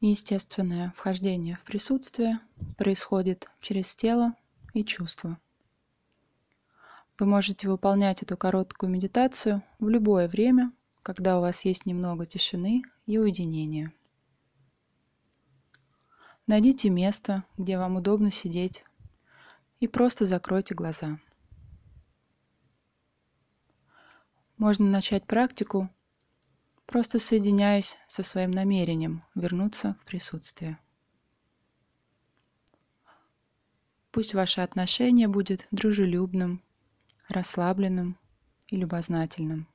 Естественное вхождение в присутствие происходит через тело и чувства. Вы можете выполнять эту короткую медитацию в любое время, когда у вас есть немного тишины и уединения. Найдите место, где вам удобно сидеть, и просто закройте глаза. Можно начать практику, просто соединяясь со своим намерением вернуться в присутствие. Пусть ваше отношение будет дружелюбным, расслабленным и любознательным.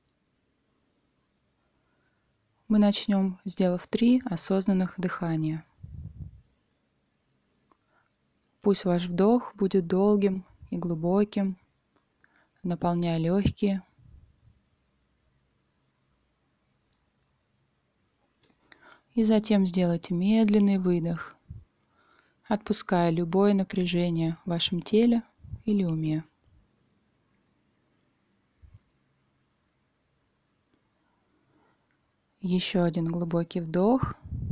Мы начнем, сделав 3 осознанных дыхания. Пусть ваш вдох будет долгим и глубоким, наполняя легкие. И затем сделайте медленный выдох, отпуская любое напряжение в вашем теле или уме. Еще один глубокий вдох.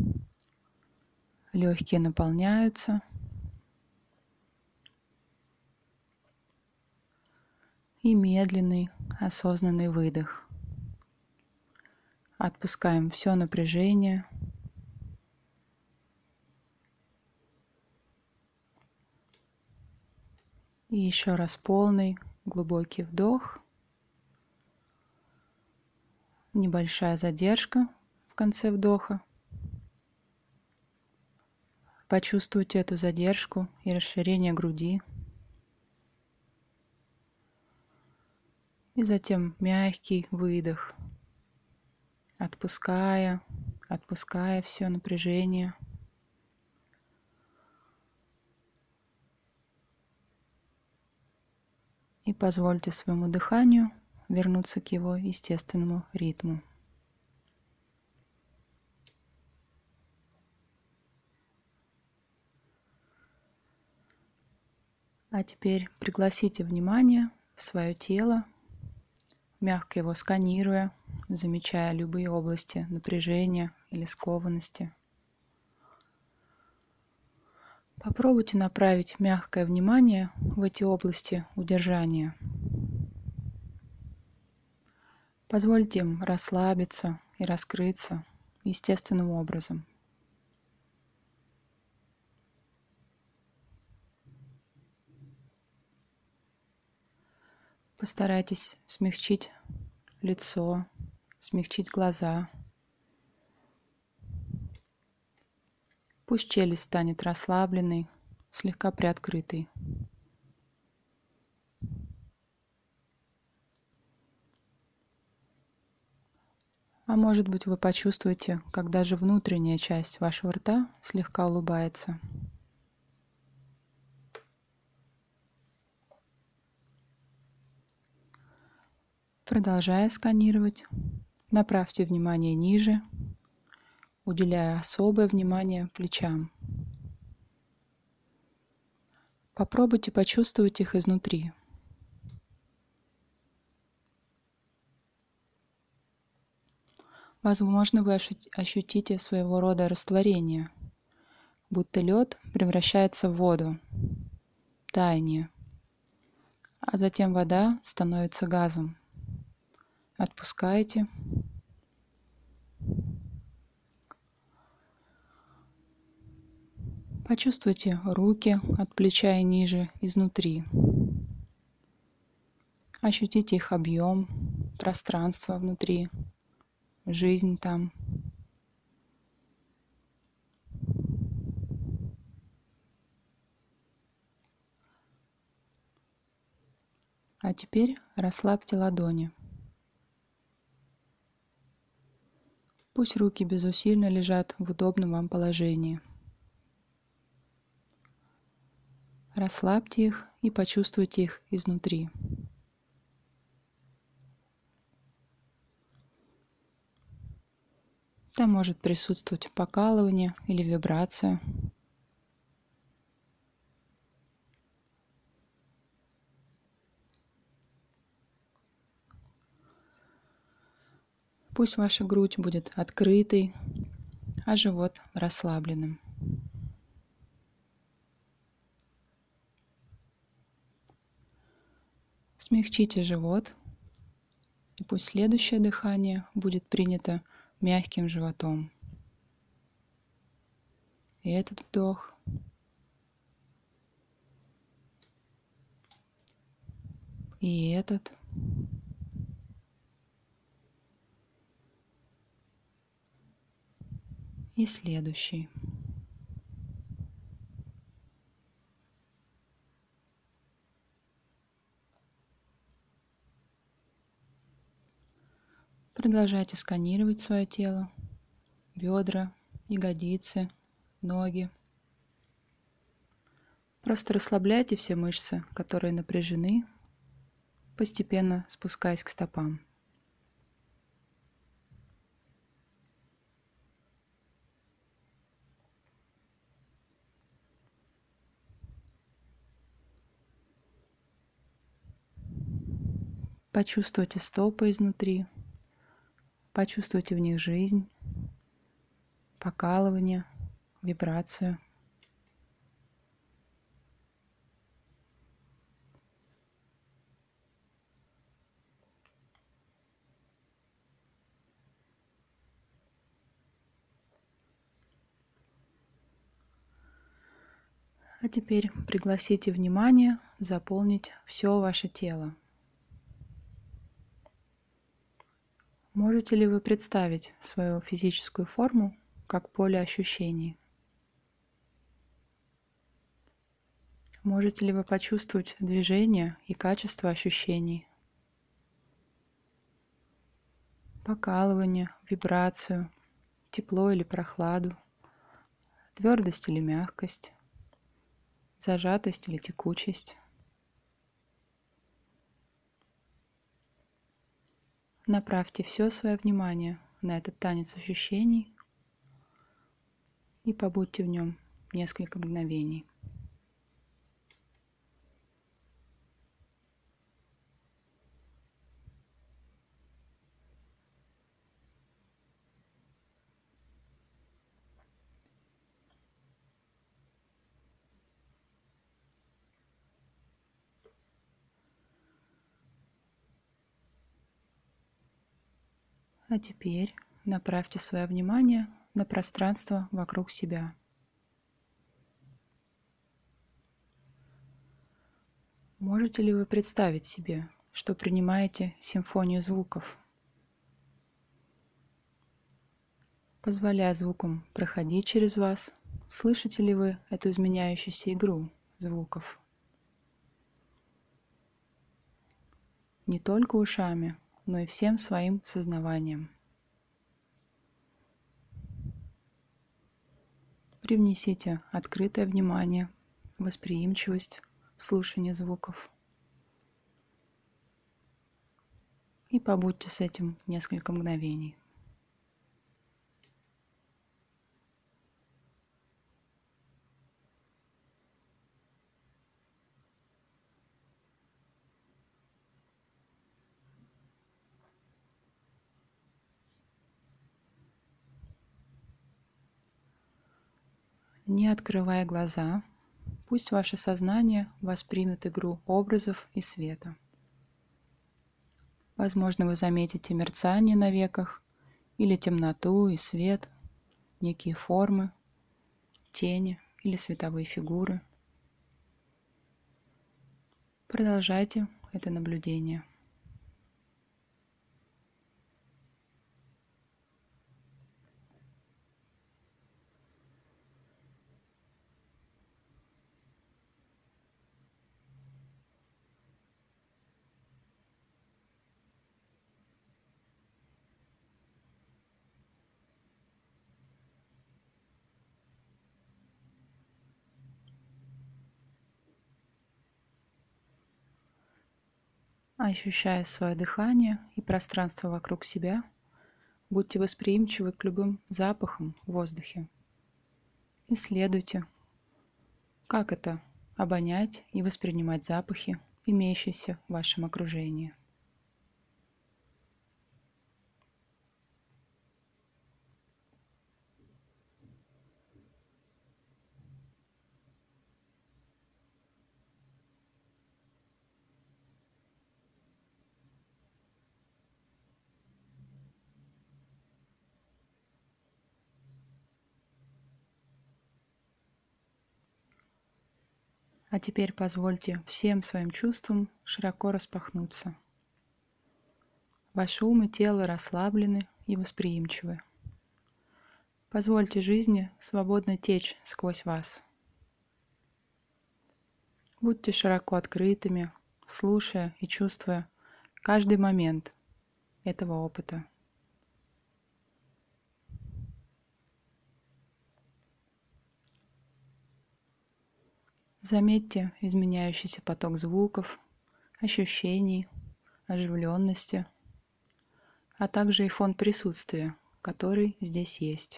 Легкие наполняются. И медленный, осознанный выдох. Отпускаем все напряжение. И еще раз полный, глубокий вдох. Небольшая задержка в конце вдоха. Почувствуйте эту задержку и расширение груди. И затем мягкий выдох, отпуская все напряжение. И позвольте своему дыханию вернуться к его естественному ритму. А теперь пригласите внимание в свое тело, мягко его сканируя, замечая любые области напряжения или скованности. Попробуйте направить мягкое внимание в эти области удержания. Позвольте им расслабиться и раскрыться естественным образом. Постарайтесь смягчить лицо, смягчить глаза. Пусть челюсть станет расслабленной, слегка приоткрытой. А может быть, вы почувствуете, как даже внутренняя часть вашего рта слегка улыбается. Продолжая сканировать, направьте внимание ниже, уделяя особое внимание плечам. Попробуйте почувствовать их изнутри. Возможно, вы ощутите своего рода растворение, будто лед превращается в воду, таяние, а затем вода становится газом. Отпускайте. Почувствуйте руки от плеча и ниже, изнутри. Ощутите их объем, пространство внутри, жизнь там. А теперь расслабьте ладони. Пусть руки безусильно лежат в удобном вам положении. Расслабьте их и почувствуйте их изнутри. Там может присутствовать покалывание или вибрация. Пусть ваша грудь будет открытой, а живот расслабленным. Смягчите живот, и пусть следующее дыхание будет принято мягким животом. И этот вдох, и этот. И следующий. Продолжайте сканировать свое тело, бедра, ягодицы, ноги. Просто расслабляйте все мышцы, которые напряжены, постепенно спускаясь к стопам. Почувствуйте стопы изнутри, почувствуйте в них жизнь, покалывание, вибрацию. А теперь пригласите внимание заполнить все ваше тело. Можете ли вы представить свою физическую форму как поле ощущений? Можете ли вы почувствовать движение и качество ощущений? Покалывание, вибрацию, тепло или прохладу, твердость или мягкость, зажатость или текучесть. Направьте все свое внимание на этот танец ощущений и побудьте в нем несколько мгновений. А теперь направьте свое внимание на пространство вокруг себя. Можете ли вы представить себе, что принимаете симфонию звуков, позволяя звукам проходить через вас? Слышите ли вы эту изменяющуюся игру звуков? Не только ушами, но и всем своим сознаванием. Привнесите открытое внимание, восприимчивость в слушании звуков. И побудьте с этим несколько мгновений. Не открывая глаза, пусть ваше сознание воспримет игру образов и света. Возможно, вы заметите мерцание на веках или темноту и свет, некие формы, тени или световые фигуры. Продолжайте это наблюдение. Ощущая свое дыхание и пространство вокруг себя, будьте восприимчивы к любым запахам в воздухе. Исследуйте, как это обонять и воспринимать запахи, имеющиеся в вашем окружении. А теперь позвольте всем своим чувствам широко распахнуться. Ваш ум и тело расслаблены и восприимчивы. Позвольте жизни свободно течь сквозь вас. Будьте широко открытыми, слушая и чувствуя каждый момент этого опыта. Заметьте изменяющийся поток звуков, ощущений, оживленности, а также и фон присутствия, который здесь есть.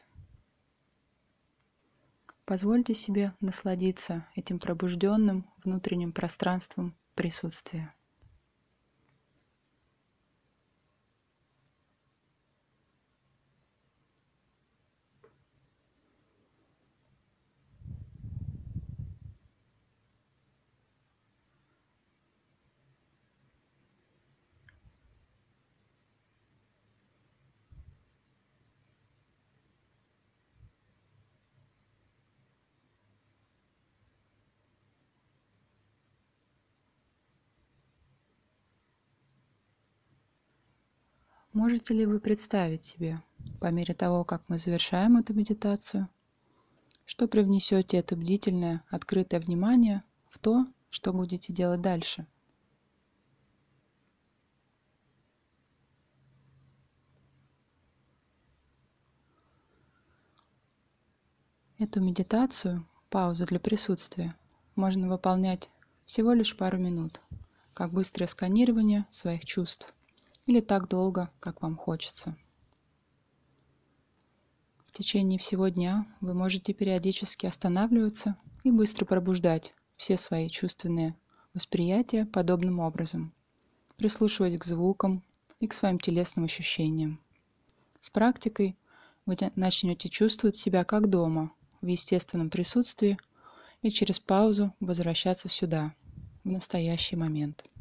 Позвольте себе насладиться этим пробужденным внутренним пространством присутствия. Можете ли вы представить себе, по мере того, как мы завершаем эту медитацию, что привнесете это бдительное, открытое внимание в то, что будете делать дальше? Эту медитацию, паузу для присутствия, можно выполнять всего лишь пару минут, как быстрое сканирование своих чувств, или так долго, как вам хочется. В течение всего дня вы можете периодически останавливаться и быстро пробуждать все свои чувственные восприятия подобным образом, прислушиваясь к звукам и к своим телесным ощущениям. С практикой вы начнете чувствовать себя как дома, в естественном присутствии, и через паузу возвращаться сюда, в настоящий момент.